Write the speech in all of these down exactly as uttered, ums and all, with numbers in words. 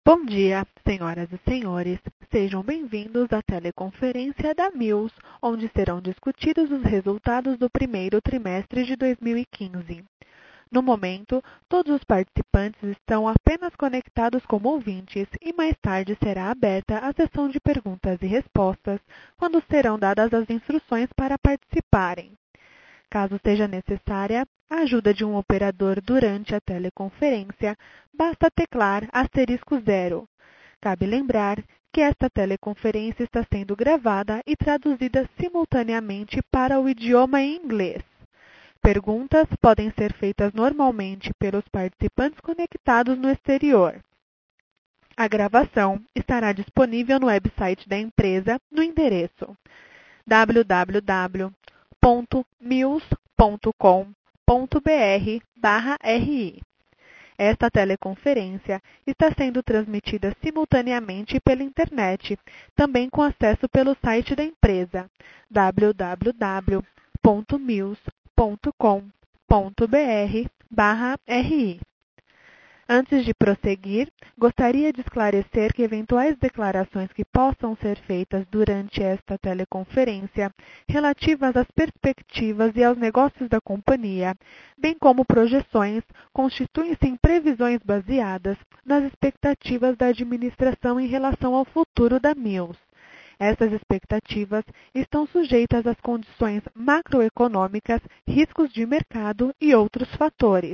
Bom dia, senhoras e senhores. Sejam bem-vindos à teleconferência da Mills, onde serão discutidos os resultados do primeiro trimestre de dois mil e quinze. No momento, todos os participantes estão apenas conectados como ouvintes e mais tarde será aberta a sessão de perguntas e respostas, quando serão dadas as instruções para participarem. Caso seja necessária a ajuda de um operador durante a teleconferência, basta teclar asterisco zero. Cabe lembrar que esta teleconferência está sendo gravada e traduzida simultaneamente para o idioma inglês. Perguntas podem ser feitas normalmente pelos participantes conectados no exterior. A gravação estará disponível no website da empresa no endereço w w w ponto mills ponto com ponto b r barra r i. Esta teleconferência está sendo transmitida simultaneamente pela internet, também com acesso pelo site da empresa w w w ponto mills ponto com ponto b r barra r i. Antes de prosseguir, gostaria de esclarecer que eventuais declarações que possam ser feitas durante esta teleconferência, relativas às perspectivas e aos negócios da companhia, bem como projeções, constituem-se em previsões baseadas nas expectativas da administração em relação ao futuro da Mills. Essas expectativas estão sujeitas às condições macroeconômicas, riscos de mercado e outros fatores.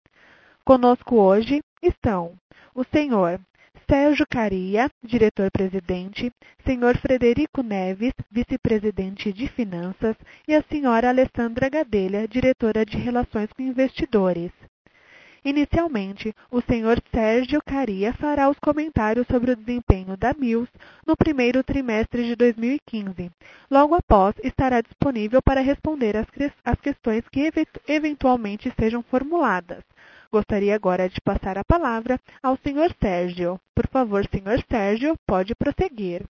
Conosco hoje estão o senhor Sérgio Kariya, diretor-presidente, senhor Frederico Neves, vice-presidente de Finanças, e a senhora Alessandra Gadelha, diretora de Relações com Investidores. Inicialmente, o senhor Sérgio Kariya fará os comentários sobre o desempenho da Mills no primeiro trimestre de dois mil e quinze. Logo após, estará disponível para responder às as questões que eventualmente sejam formuladas. Gostaria agora de passar a palavra ao senhor Sérgio. Por favor, senhor Sérgio, pode prosseguir.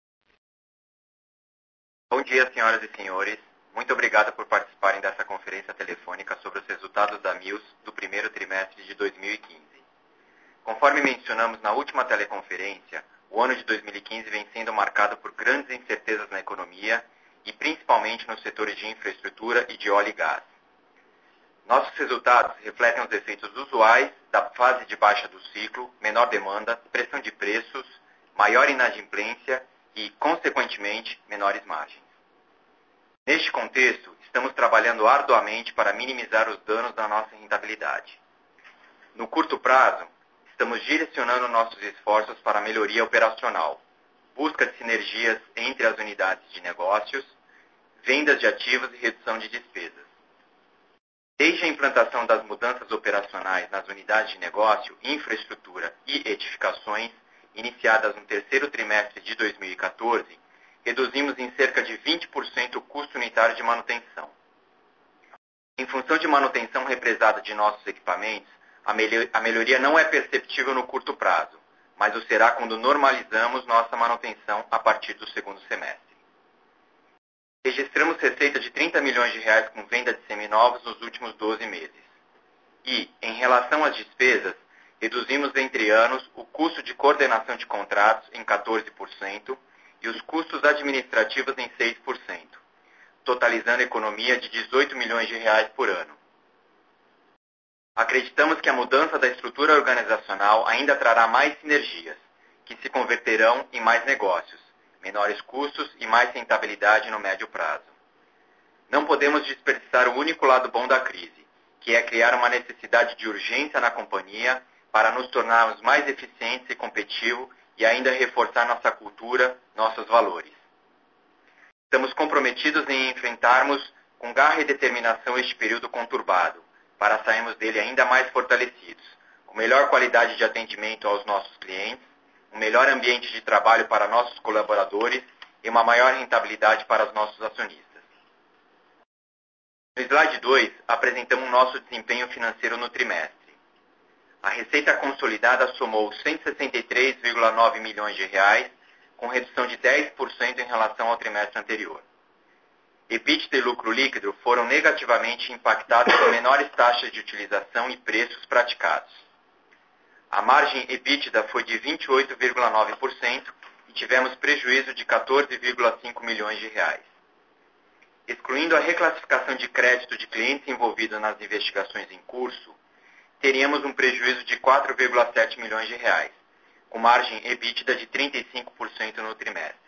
Bom dia, senhoras e senhores. Muito obrigado por participarem dessa conferência telefônica sobre os resultados da Mills do primeiro trimestre de dois mil e quinze. Conforme mencionamos na última teleconferência, o ano de dois mil e quinze vem sendo marcado por grandes incertezas na economia e principalmente nos setores de infraestrutura e de óleo e gás. Nossos resultados refletem os efeitos usuais da fase de baixa do ciclo, menor demanda, pressão de preços, maior inadimplência e, consequentemente, menores margens. Neste contexto, estamos trabalhando arduamente para minimizar os danos da nossa rentabilidade. No curto prazo, estamos direcionando nossos esforços para a melhoria operacional, busca de sinergias entre as unidades de negócios, vendas de ativos e redução de despesas. Desde a implantação das mudanças operacionais nas unidades de negócio, infraestrutura e edificações, iniciadas no terceiro trimestre de dois mil e quatorze, reduzimos em cerca de vinte por cento o custo unitário de manutenção. Em função de manutenção represada de nossos equipamentos, a melhoria não é perceptível no curto prazo, mas o será quando normalizamos nossa manutenção a partir do segundo semestre. Registramos receita de trinta milhões de reais com venda de seminovos nos últimos doze meses. E, em relação às despesas, reduzimos entre anos o custo de coordenação de contratos em quatorze por cento e os custos administrativos em seis por cento, totalizando economia de dezoito milhões de reais por ano. Acreditamos que a mudança da estrutura organizacional ainda trará mais sinergias, que se converterão em mais negócios, menores custos e mais rentabilidade no médio prazo. Não podemos desperdiçar o único lado bom da crise, que é criar uma necessidade de urgência na companhia para nos tornarmos mais eficientes e competitivos e ainda reforçar nossa cultura, nossos valores. Estamos comprometidos em enfrentarmos com garra e determinação este período conturbado, para sairmos dele ainda mais fortalecidos, com melhor qualidade de atendimento aos nossos clientes, um melhor ambiente de trabalho para nossos colaboradores e uma maior rentabilidade para os nossos acionistas. No slide dois, apresentamos nosso desempenho financeiro no trimestre. A receita consolidada somou cento e sessenta e três vírgula nove milhões de reais, com redução de dez por cento em relação ao trimestre anterior. EBITDA e lucro líquido foram negativamente impactados por menores taxas de utilização e preços praticados. A margem EBITDA foi de vinte e oito vírgula nove por cento e tivemos prejuízo de quatorze vírgula cinco milhões de reais. Excluindo a reclassificação de crédito de clientes envolvidos nas investigações em curso, teríamos um prejuízo de quatro vírgula sete milhões de reais, com margem EBITDA de trinta e cinco por cento no trimestre.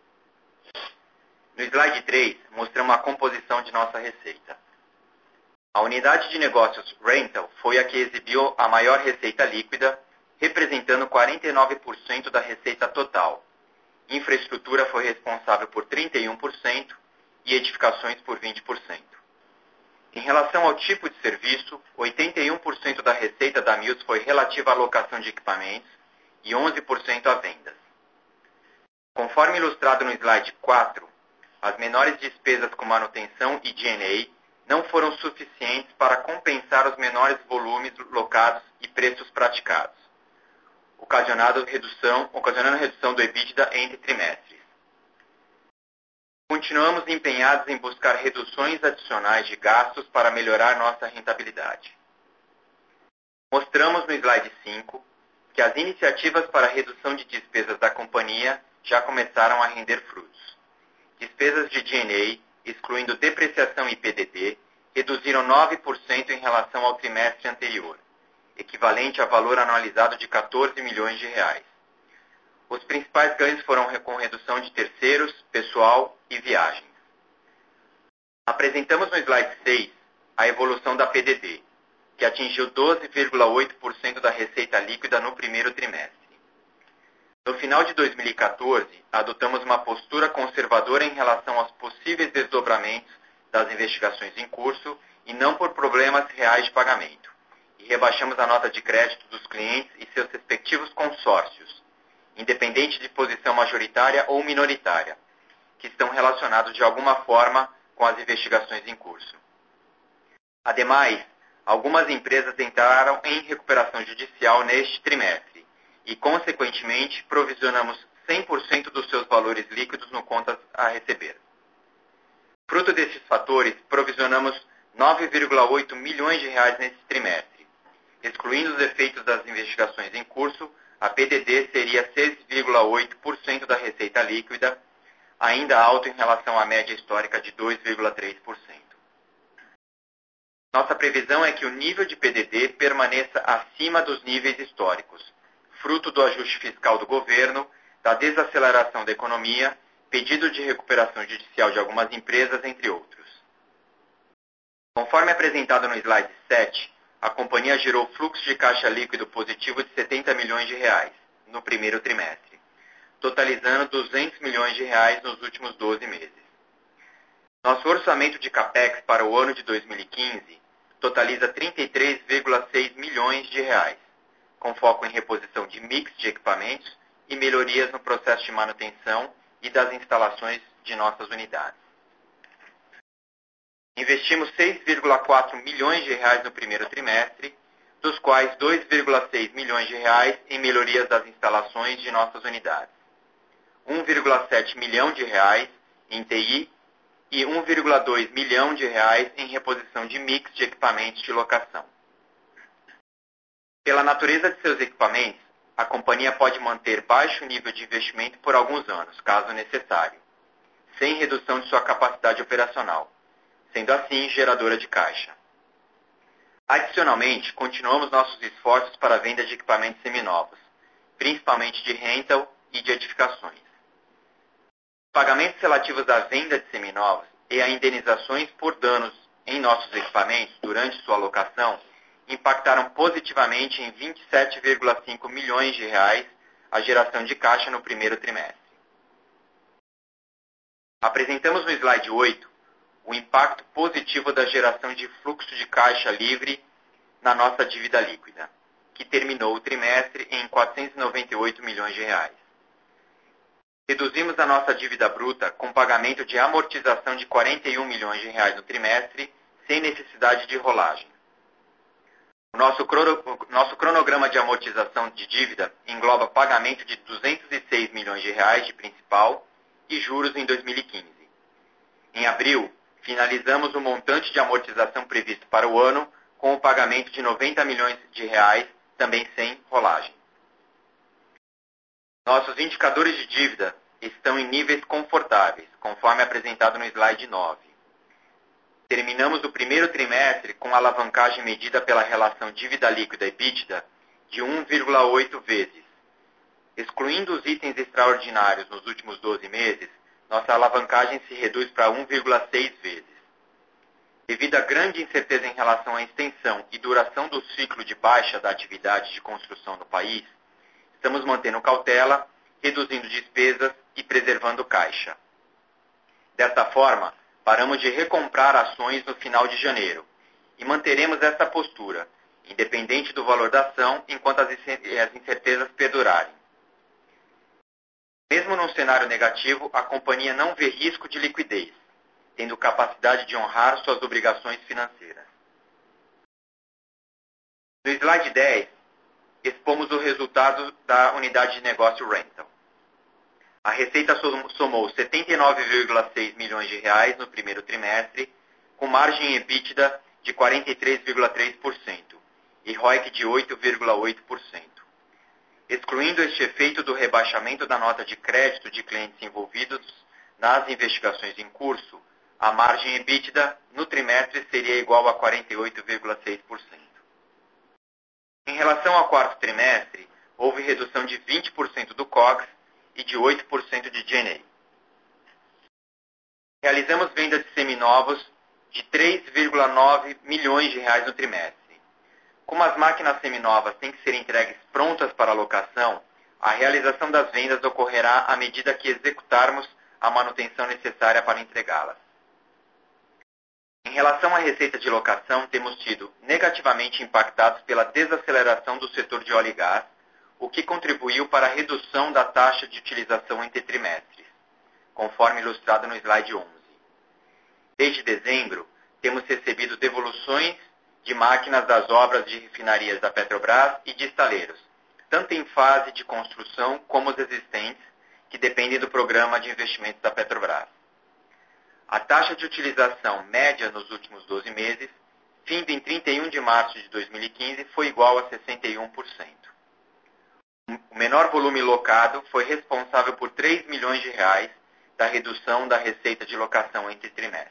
No slide três, mostramos a composição de nossa receita. A unidade de negócios Rental foi a que exibiu a maior receita líquida, representando quarenta e nove por cento da receita total. Infraestrutura foi responsável por trinta e um por cento e edificações por vinte por cento. Em relação ao tipo de serviço, oitenta e um por cento da receita da Mills foi relativa à alocação de equipamentos e onze por cento a vendas. Conforme ilustrado no slide quatro, as menores despesas com manutenção e G and A não foram suficientes para compensar os menores volumes locados e preços praticados, ocasionando redução, ocasionando redução do EBITDA entre trimestres. Continuamos empenhados em buscar reduções adicionais de gastos para melhorar nossa rentabilidade. Mostramos no slide cinco que as iniciativas para a redução de despesas da companhia já começaram a render frutos. Despesas de G and A, excluindo depreciação e P D D, reduziram nove por cento em relação ao trimestre anterior, equivalente a valor anualizado de quatorze milhões de reais. Os principais ganhos foram com redução de terceiros, pessoal e viagens. Apresentamos no slide seis a evolução da P D D, que atingiu doze vírgula oito por cento da receita líquida no primeiro trimestre. No final de dois mil e quatorze, adotamos uma postura conservadora em relação aos possíveis desdobramentos das investigações em curso e não por problemas reais de pagamento, e rebaixamos a nota de crédito dos clientes e seus respectivos consórcios, independente de posição majoritária ou minoritária, que estão relacionados de alguma forma com as investigações em curso. Ademais, algumas empresas entraram em recuperação judicial neste trimestre e, consequentemente, provisionamos cem por cento dos seus valores líquidos no contas a receber. Fruto desses fatores, provisionamos nove vírgula oito milhões de reais nesse trimestre. Excluindo os efeitos das investigações em curso, a P D D seria seis vírgula oito por cento da receita líquida, ainda alto em relação à média histórica de dois vírgula três por cento. Nossa previsão é que o nível de P D D permaneça acima dos níveis históricos, fruto do ajuste fiscal do governo, da desaceleração da economia, pedido de recuperação judicial de algumas empresas, entre outros. Conforme apresentado no slide sete, a companhia gerou fluxo de caixa líquido positivo de setenta milhões de reais no primeiro trimestre, totalizando duzentos milhões de reais nos últimos doze meses. Nosso orçamento de CAPEX para o ano de dois mil e quinze totaliza trinta e três vírgula seis milhões de reais, com foco em reposição de mix de equipamentos e melhorias no processo de manutenção e das instalações de nossas unidades. Investimos seis vírgula quatro milhões de reais no primeiro trimestre, dos quais dois vírgula seis milhões de reais em melhorias das instalações de nossas unidades, um vírgula sete milhão de reais em T I e um vírgula dois milhão de reais em reposição de mix de equipamentos de locação. Pela natureza de seus equipamentos, a companhia pode manter baixo nível de investimento por alguns anos, caso necessário, sem redução de sua capacidade operacional, sendo assim geradora de caixa. Adicionalmente, continuamos nossos esforços para a venda de equipamentos seminovos, principalmente de rental e de edificações. Pagamentos relativos à venda de seminovos e a indenizações por danos em nossos equipamentos durante sua locação impactaram positivamente em vinte e sete vírgula cinco milhões de reais a geração de caixa no primeiro trimestre. Apresentamos no slide oito o impacto positivo da geração de fluxo de caixa livre na nossa dívida líquida, que terminou o trimestre em quatrocentos e noventa e oito milhões de reais. Reduzimos a nossa dívida bruta com pagamento de amortização de quarenta e um milhões de reais no trimestre, sem necessidade de rolagem. O nosso, crono, nosso cronograma de amortização de dívida engloba pagamento de duzentos e seis milhões de reais de principal e juros em dois mil e quinze. Em abril, finalizamos o montante de amortização previsto para o ano com o pagamento de noventa milhões de reais também sem rolagem. Nossos indicadores de dívida estão em níveis confortáveis, conforme apresentado no slide nove. Terminamos o primeiro trimestre com alavancagem medida pela relação dívida líquida EBITDA de um vírgula oito vezes. Excluindo os itens extraordinários nos últimos doze meses, nossa alavancagem se reduz para um vírgula seis vezes. Devido à grande incerteza em relação à extensão e duração do ciclo de baixa da atividade de construção no país, estamos mantendo cautela, reduzindo despesas e preservando caixa. Desta forma, paramos de recomprar ações no final de janeiro e manteremos esta postura, independente do valor da ação, enquanto as incertezas perdurarem. Mesmo num cenário negativo, a companhia não vê risco de liquidez, tendo capacidade de honrar suas obrigações financeiras. No slide dez, expomos o resultado da unidade de negócio Rental. A receita somou setenta e nove vírgula seis milhões de reais no primeiro trimestre, com margem EBITDA de quarenta e três vírgula três por cento e R O I C de oito vírgula oito por cento. Excluindo este efeito do rebaixamento da nota de crédito de clientes envolvidos nas investigações em curso, a margem EBITDA no trimestre seria igual a quarenta e oito vírgula seis por cento. Em relação ao quarto trimestre, houve redução de vinte por cento do C O G S e de oito por cento de G N A. Realizamos venda de seminovos de três vírgula nove milhões de reais no trimestre. Como as máquinas seminovas têm que ser entregues prontas para locação, a realização das vendas ocorrerá à medida que executarmos a manutenção necessária para entregá-las. Em relação à receita de locação, temos sido negativamente impactados pela desaceleração do setor de óleo e gás, o que contribuiu para a redução da taxa de utilização entre trimestres, conforme ilustrado no slide onze. Desde dezembro, temos recebido devoluções de máquinas das obras de refinarias da Petrobras e de estaleiros, tanto em fase de construção como os existentes, que dependem do programa de investimentos da Petrobras. A taxa de utilização média nos últimos doze meses, findo em trinta e um de março de dois mil e quinze, foi igual a sessenta e um por cento. O menor volume locado foi responsável por três milhões de reais da redução da receita de locação entre trimestres.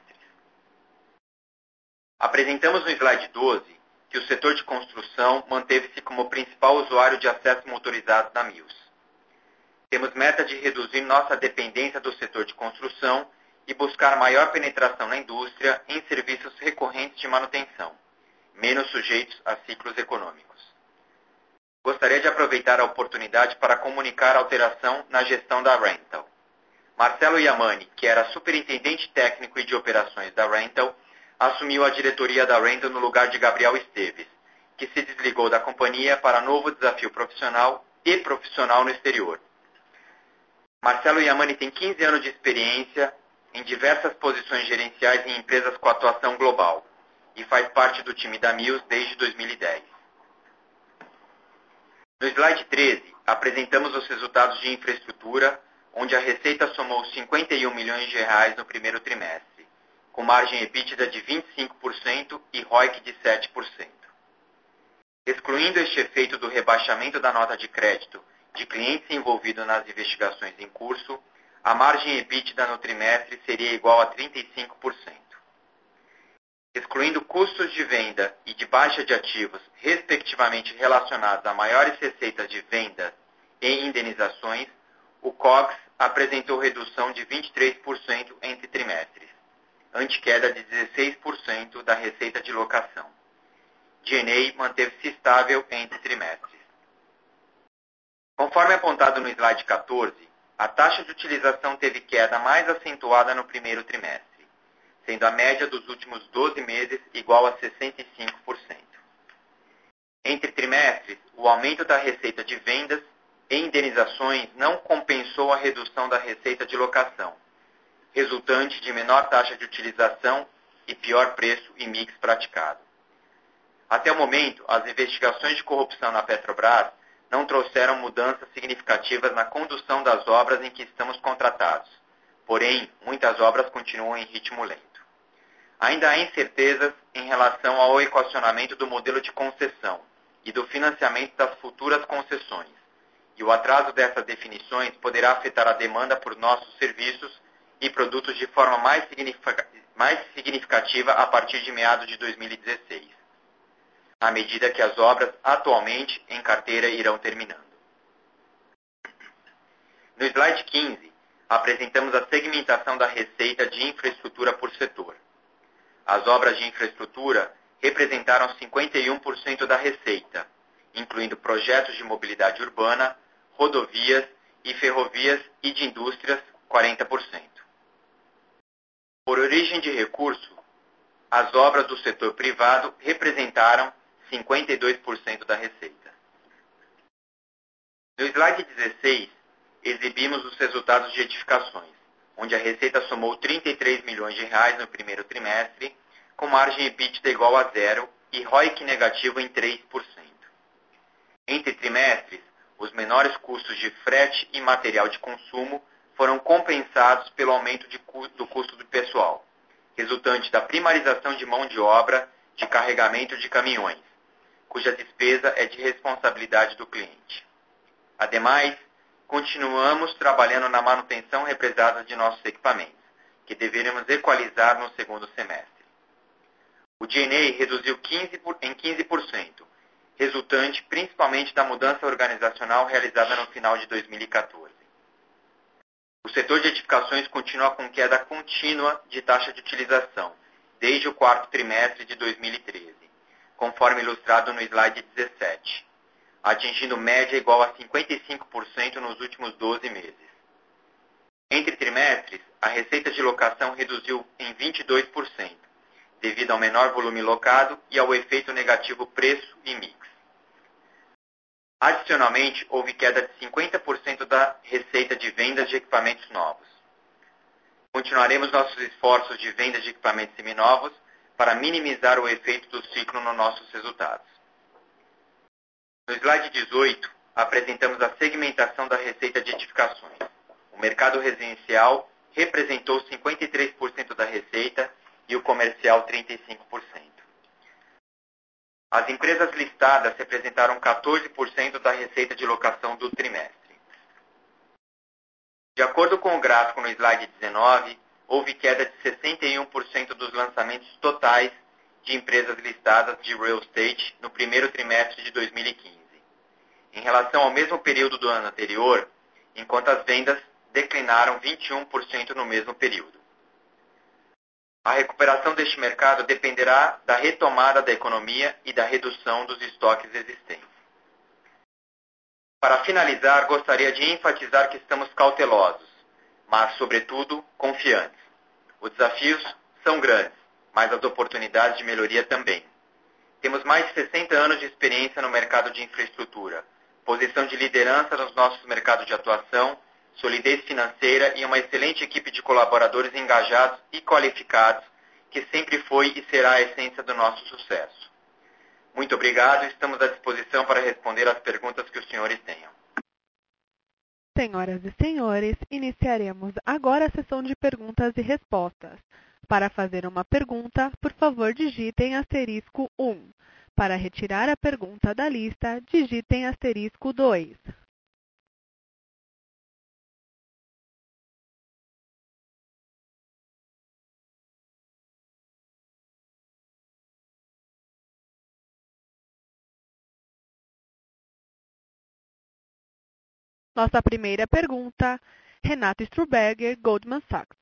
Apresentamos no slide doze que o setor de construção manteve-se como principal usuário de acesso motorizado da Mills. Temos meta de reduzir nossa dependência do setor de construção e buscar maior penetração na indústria em serviços recorrentes de manutenção, menos sujeitos a ciclos econômicos. Gostaria de aproveitar a oportunidade para comunicar a alteração na gestão da Rental. Marcelo Yamani, que era superintendente técnico e de operações da Rental, assumiu a diretoria da Rental no lugar de Gabriel Esteves, que se desligou da companhia para novo desafio profissional e profissional no exterior. Marcelo Yamani tem quinze anos de experiência em diversas posições gerenciais em empresas com atuação global e faz parte do time da Mills desde dois mil e dez. No slide treze, apresentamos os resultados de infraestrutura, onde a receita somou cinquenta e um milhões de reais no primeiro trimestre, com margem EBITDA de vinte e cinco por cento e R O I C de sete por cento. Excluindo este efeito do rebaixamento da nota de crédito de clientes envolvidos nas investigações em curso, a margem EBITDA no trimestre seria igual a trinta e cinco por cento. Excluindo custos de venda e de baixa de ativos, respectivamente relacionados a maiores receitas de venda e indenizações, o C O G S apresentou redução de vinte e três por cento entre trimestres, ante queda de dezesseis por cento da receita de locação. G N A manteve-se estável entre trimestres. Conforme apontado no slide quatorze, a taxa de utilização teve queda mais acentuada no primeiro trimestre, sendo a média dos últimos doze meses igual a sessenta e cinco por cento. Entre trimestres, o aumento da receita de vendas e indenizações não compensou a redução da receita de locação, resultante de menor taxa de utilização e pior preço e mix praticado. Até o momento, as investigações de corrupção na Petrobras não trouxeram mudanças significativas na condução das obras em que estamos contratados. Porém, muitas obras continuam em ritmo lento. Ainda há incertezas em relação ao equacionamento do modelo de concessão e do financiamento das futuras concessões, e o atraso dessas definições poderá afetar a demanda por nossos serviços e produtos de forma mais significativa a partir de meados de dois mil e dezesseis, à medida que as obras atualmente em carteira irão terminando. No slide quinze, apresentamos a segmentação da receita de infraestrutura por setor. As obras de infraestrutura representaram cinquenta e um por cento da receita, incluindo projetos de mobilidade urbana, rodovias e ferrovias e de indústrias, quarenta por cento. Por origem de recurso, as obras do setor privado representaram cinquenta e dois por cento da receita. No slide dezesseis, exibimos os resultados de edificações, onde a receita somou trinta e três milhões de reais no primeiro trimestre, com margem EBITDA igual a zero e R O I C negativo em três por cento. Entre trimestres, os menores custos de frete e material de consumo foram compensados pelo aumento de cu- do custo do pessoal, resultante da primarização de mão de obra de carregamento de caminhões, cuja despesa é de responsabilidade do cliente. Ademais, continuamos trabalhando na manutenção represada de nossos equipamentos, que deveremos equalizar no segundo semestre. O G and A reduziu quinze por, em quinze por cento, resultante principalmente da mudança organizacional realizada no final de dois mil e quatorze. O setor de edificações continua com queda contínua de taxa de utilização, desde o quarto trimestre de dois mil e treze, conforme ilustrado no slide dezessete, atingindo média igual a cinquenta e cinco por cento nos últimos doze meses. Entre trimestres, a receita de locação reduziu em vinte e dois por cento, devido ao menor volume locado e ao efeito negativo preço e mix. Adicionalmente, houve queda de cinquenta por cento da receita de vendas de equipamentos novos. Continuaremos nossos esforços de venda de equipamentos seminovos para minimizar o efeito do ciclo nos nossos resultados. No slide dezoito, apresentamos a segmentação da receita de edificações. O mercado residencial representou cinquenta e três por cento da receita e o comercial trinta e cinco por cento. As empresas listadas representaram quatorze por cento da receita de locação do trimestre. De acordo com o gráfico no slide dezenove, houve queda de sessenta e um por cento dos lançamentos totais de empresas listadas de real estate no primeiro trimestre de dois mil e quinze, em relação ao mesmo período do ano anterior, enquanto as vendas declinaram vinte e um por cento no mesmo período. A recuperação deste mercado dependerá da retomada da economia e da redução dos estoques existentes. Para finalizar, gostaria de enfatizar que estamos cautelosos, mas, sobretudo, confiantes. Os desafios são grandes, mas as oportunidades de melhoria também. Temos mais de sessenta anos de experiência no mercado de infraestrutura, posição de liderança nos nossos mercados de atuação, solidez financeira e uma excelente equipe de colaboradores engajados e qualificados, que sempre foi e será a essência do nosso sucesso. Muito obrigado e estamos à disposição para responder às perguntas que os senhores tenham. Senhoras e senhores, iniciaremos agora a sessão de perguntas e respostas. Para fazer uma pergunta, por favor, digitem asterisco um. Para retirar a pergunta da lista, digitem asterisco dois. Nossa primeira pergunta, Renato Strubberger, Goldman Sachs.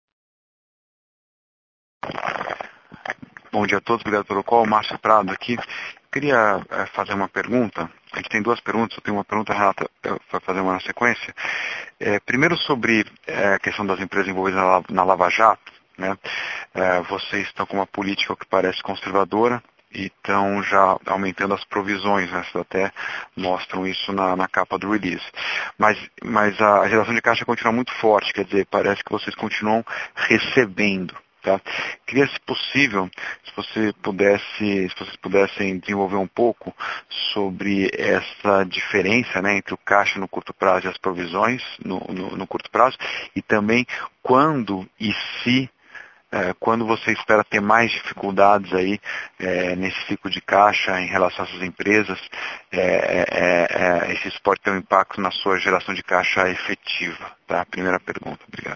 Bom dia a todos, obrigado pelo call. Márcio Prado aqui. Queria é, fazer uma pergunta. A gente tem duas perguntas, eu tenho uma pergunta, Renata, vai fazer uma na sequência. É, primeiro sobre é, a questão das empresas envolvidas na, na Lava Jato. Né? É, vocês estão com uma política que parece conservadora e estão já aumentando as provisões, né? Vocês até mostram isso na, na capa do release. Mas, mas a geração de caixa continua muito forte, quer dizer, parece que vocês continuam recebendo. Tá? Queria, se possível, se você pudesse, se vocês pudessem desenvolver um pouco sobre essa diferença, né, entre o caixa no curto prazo e as provisões no, no, no curto prazo, e também quando e se é, quando você espera ter mais dificuldades aí é, nesse ciclo de caixa em relação às suas empresas, é, é, é, isso pode ter um impacto na sua geração de caixa efetiva, tá? Primeira pergunta, obrigado.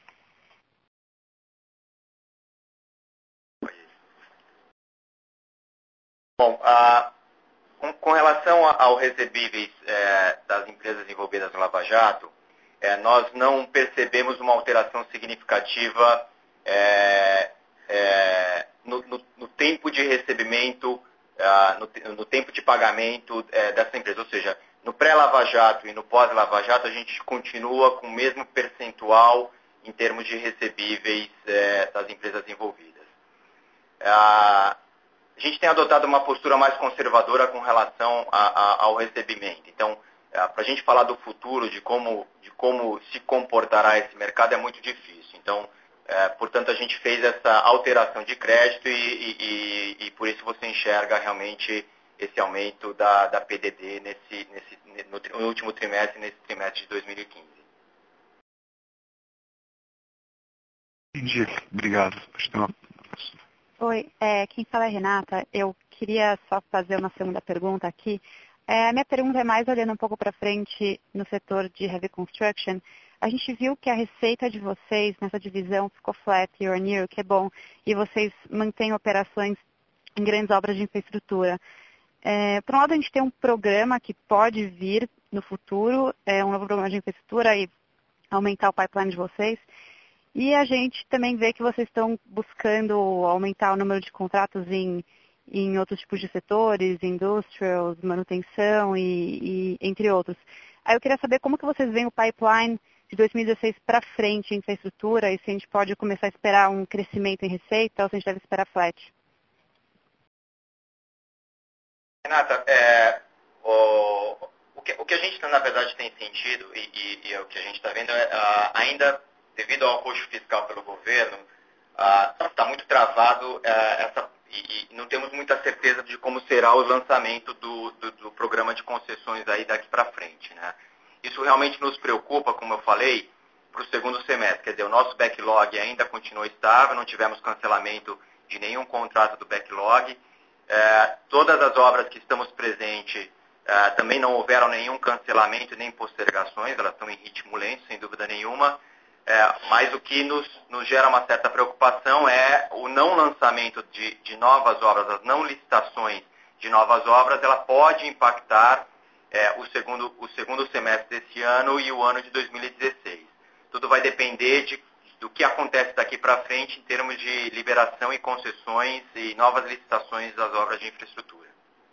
Bom, a, com, com relação ao recebíveis é, das empresas envolvidas no Lava Jato, é, nós não percebemos uma alteração significativa é, é, no, no, no tempo de recebimento, ah, no, no tempo de pagamento é, dessa empresa. Ou seja, no pré-Lava Jato e no pós-Lava Jato, a gente continua com o mesmo percentual em termos de recebíveis é, das empresas envolvidas. Ah, a gente tem adotado uma postura mais conservadora com relação a, a, ao recebimento. Então, para a gente falar do futuro, de como, de como se comportará esse mercado, é muito difícil. Então, é, portanto, a gente fez essa alteração de crédito e, e, e, e por isso você enxerga realmente esse aumento da, da P D D nesse, nesse, no, no último trimestre, nesse trimestre de dois mil e quinze. Entendi. Obrigado. Oi, é, quem fala é Renata. Eu queria só fazer uma segunda pergunta aqui. É, a minha pergunta é mais olhando um pouco para frente no setor de heavy construction. A gente viu que a receita de vocês nessa divisão ficou flat year on year, o que é bom, e vocês mantêm operações em grandes obras de infraestrutura. É, por um lado, a gente tem um programa que pode vir no futuro, é, um novo programa de infraestrutura e aumentar o pipeline de vocês. E a gente também vê que vocês estão buscando aumentar o número de contratos em, em outros tipos de setores, industrials, manutenção e, e entre outros. Aí eu queria saber como que vocês veem o pipeline de dois mil e dezesseis para frente em infraestrutura e se a gente pode começar a esperar um crescimento em receita ou se a gente deve esperar flat. Renata, é, o, o, que, o que a gente, na verdade, tem sentido e, e, e o que a gente está vendo é uh, ainda, devido ao apoio fiscal pelo governo, está uh, muito travado uh, essa, e, e não temos muita certeza de como será o lançamento do, do, do programa de concessões aí daqui para frente, né? Isso realmente nos preocupa, como eu falei, para o segundo semestre. Quer dizer, o nosso backlog ainda continua estável, não tivemos cancelamento de nenhum contrato do backlog. É, todas as obras que estamos presentes é, também não houveram nenhum cancelamento nem postergações, elas estão em ritmo lento, sem dúvida nenhuma. É, mas o que nos, nos gera uma certa preocupação é o não lançamento de, de novas obras, as não licitações de novas obras, ela pode impactar é, o, segundo, o segundo semestre desse ano e o ano de dois mil e dezesseis. Tudo vai depender de, do que acontece daqui para frente em termos de liberação e concessões e novas licitações das obras de infraestrutura.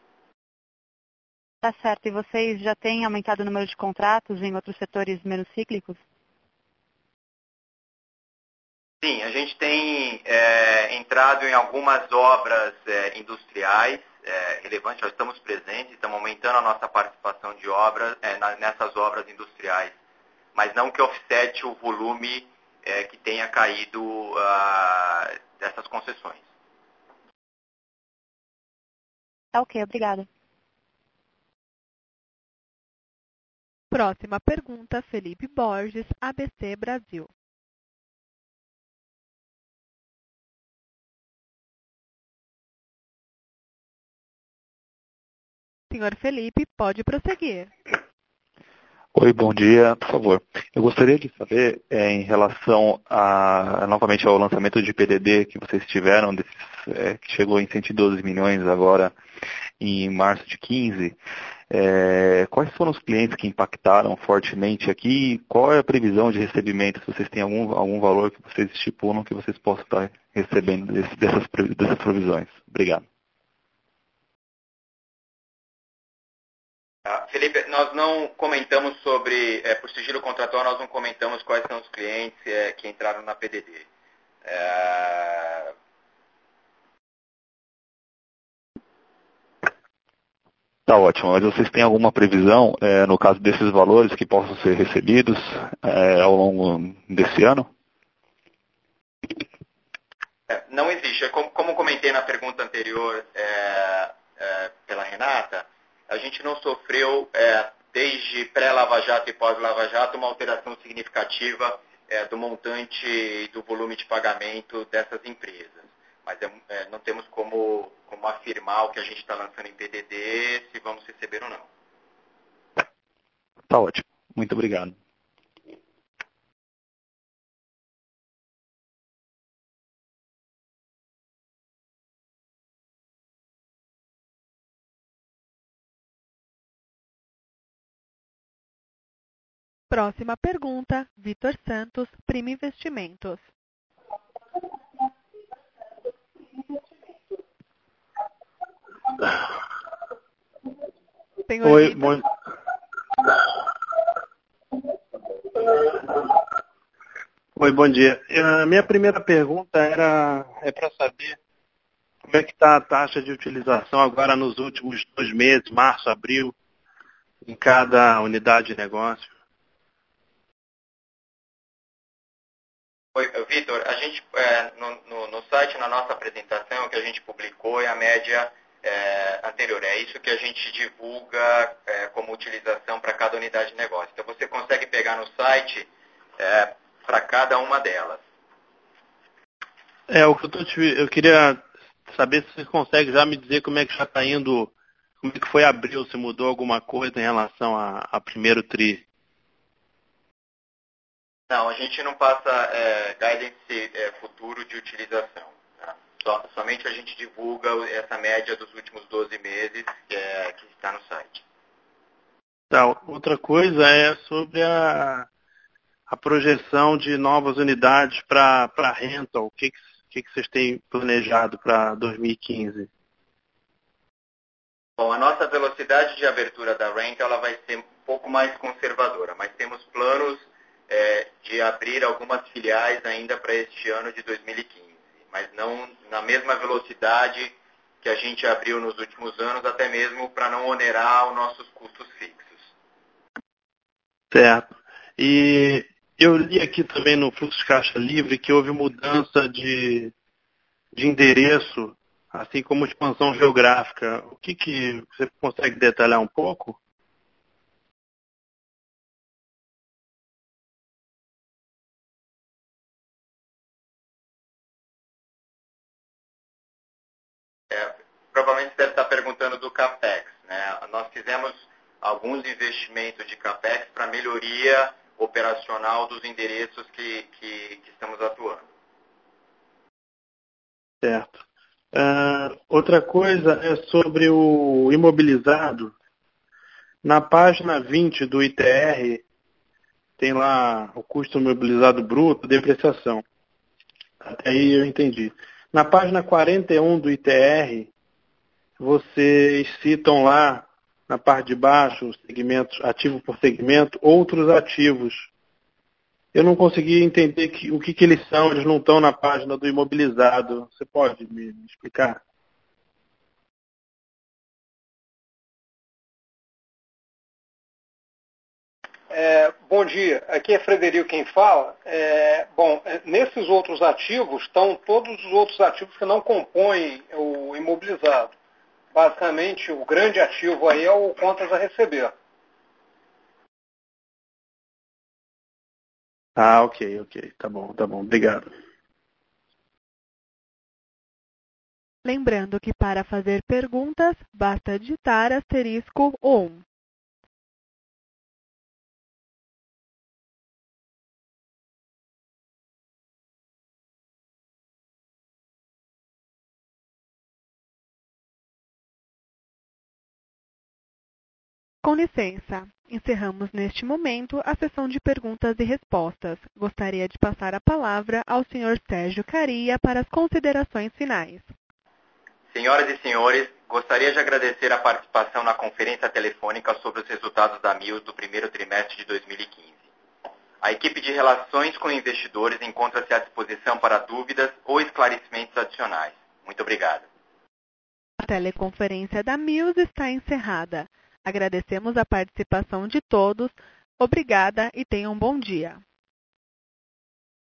Tá certo. E vocês já têm aumentado o número de contratos em outros setores menos cíclicos? Sim, a gente tem é, entrado em algumas obras é, industriais é, relevantes, nós estamos presentes, estamos aumentando a nossa participação de obras, é, na, nessas obras industriais, mas não que offset o volume é, que tenha caído uh, dessas concessões. Tá ok, obrigada. Próxima pergunta, Felipe Borges, A B C Brasil. Senhor Felipe, pode prosseguir. Oi, bom dia, por favor. Eu gostaria de saber, é, em relação a, novamente ao lançamento de P D D que vocês tiveram, desses, é, que chegou em cento e doze milhões agora em março de quinze, é, quais foram os clientes que impactaram fortemente aqui? Qual é a previsão de recebimento? Se vocês têm algum, algum valor que vocês estipulam que vocês possam estar recebendo desse, dessas, dessas provisões? Obrigado. Uh, Felipe, nós não comentamos sobre, é, por sigilo contratual, nós não comentamos quais são os clientes é, que entraram na P D D. É... Tá ótimo, mas vocês têm alguma previsão, é, no caso desses valores, que possam ser recebidos é, ao longo desse ano? É, não existe. Como, como comentei na pergunta anterior é, é, pela Renata, a gente não sofreu, é, desde pré-Lava Jato e pós-Lava Jato, uma alteração significativa é, do montante e do volume de pagamento dessas empresas. Mas é, é, não temos como, como afirmar o que a gente está lançando em P D D, se vamos receber ou não. Tá ótimo. Muito obrigado. Próxima pergunta, Vitor Santos, Prima Investimentos. Senhor Oi, Vitor. bom... Oi, bom dia. A minha primeira pergunta era é para saber como é que está a taxa de utilização agora nos últimos dois meses, março, abril, em cada unidade de negócio. Oi, Vitor, a gente, é, no, no, no site, na nossa apresentação, o que a gente publicou é a média é, anterior. É isso que a gente divulga é, como utilização para cada unidade de negócio. Então, você consegue pegar no site é, para cada uma delas. É, o que eu, tô te, eu queria saber se você consegue já me dizer como é que já está indo, como é que foi abril, se mudou alguma coisa em relação a, a primeiro tri. Não, a gente não passa é, guidance é, futuro de utilização. Tá? Só, somente a gente divulga essa média dos últimos doze meses que, é, que está no site. Tá, outra coisa é sobre a, a projeção de novas unidades para rental. O que, que, que, que vocês têm planejado para dois mil e quinze? Bom, a nossa velocidade de abertura da rental ela vai ser um pouco mais conservadora, mas temos planos é, de abrir algumas filiais ainda para este ano de dois mil e quinze, mas não na mesma velocidade que a gente abriu nos últimos anos, até mesmo para não onerar os nossos custos fixos. Certo. E eu li aqui também no Fluxo de Caixa Livre que houve mudança de, de endereço, assim como expansão geográfica. O que, que você consegue detalhar um pouco? É, provavelmente você deve estar perguntando do CAPEX. Né? Nós fizemos alguns investimentos de CAPEX para melhoria operacional dos endereços que, que, que estamos atuando. Certo. Uh, outra coisa é sobre o imobilizado. Na página vinte do I T R, tem lá o custo imobilizado bruto, depreciação. Até aí eu entendi. Na página quarenta e um do I T R, vocês citam lá, na parte de baixo, segmentos, ativo por segmento, outros ativos. Eu não consegui entender que, o que, que eles são, eles não estão na página do imobilizado. Você pode me, me explicar? É, bom dia, aqui é Frederico quem fala. É, bom, nesses outros ativos estão todos os outros ativos que não compõem o imobilizado. Basicamente, o grande ativo aí é o contas a receber. Ah, ok, ok. Tá bom, tá bom. Obrigado. Lembrando que para fazer perguntas, basta digitar asterisco um. Com licença, encerramos neste momento a sessão de perguntas e respostas. Gostaria de passar a palavra ao senhor Sérgio Caria para as considerações finais. Senhoras e senhores, gostaria de agradecer a participação na conferência telefônica sobre os resultados da M I L S do primeiro trimestre de dois mil e quinze. A equipe de relações com investidores encontra-se à disposição para dúvidas ou esclarecimentos adicionais. Muito obrigado. A teleconferência da M I L S está encerrada. Agradecemos a participação de todos. Obrigada e tenham um bom dia.